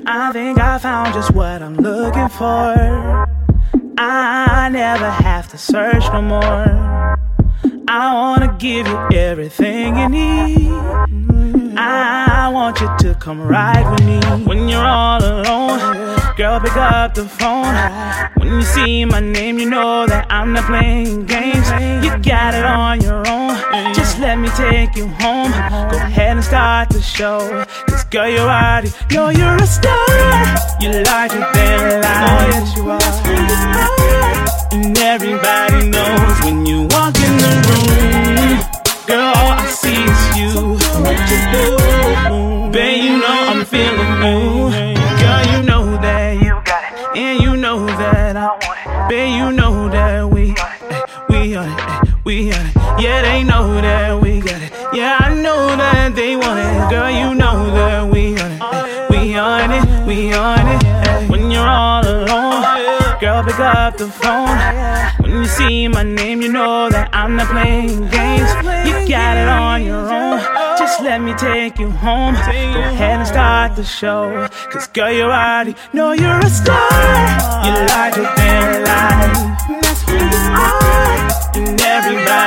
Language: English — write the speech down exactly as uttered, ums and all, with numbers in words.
I think I found just what I'm looking for. I never have to search no more. I wanna give you everything you need. I want you to come ride with me. When you're all alone, girl, pick up the phone. When you see my name, you know that I'm not playing games. You got it on your own. Just let me take you home. Go ahead and start the show. Cause girl, you already know you're a star. You're larger than life. Oh yes you are. And everybody knows when you walk in the room, girl, all I see is you. What you do, babe, you know I'm feeling you. Girl, you know that you got it, and you know that I want it. Babe, you know that we on it, we on it, we on it. Yeah, they know that we got it. Yeah, I know that they want it. Girl, you know that we on it, we on it, we on it. When you're all alone, girl, pick up the phone. When you see my name, you know that I'm not playing games. You got it on your own. Just let me take you home. Go ahead and start the show. Cause girl, you already know you're a star. You're larger than life. That's who you are. And everybody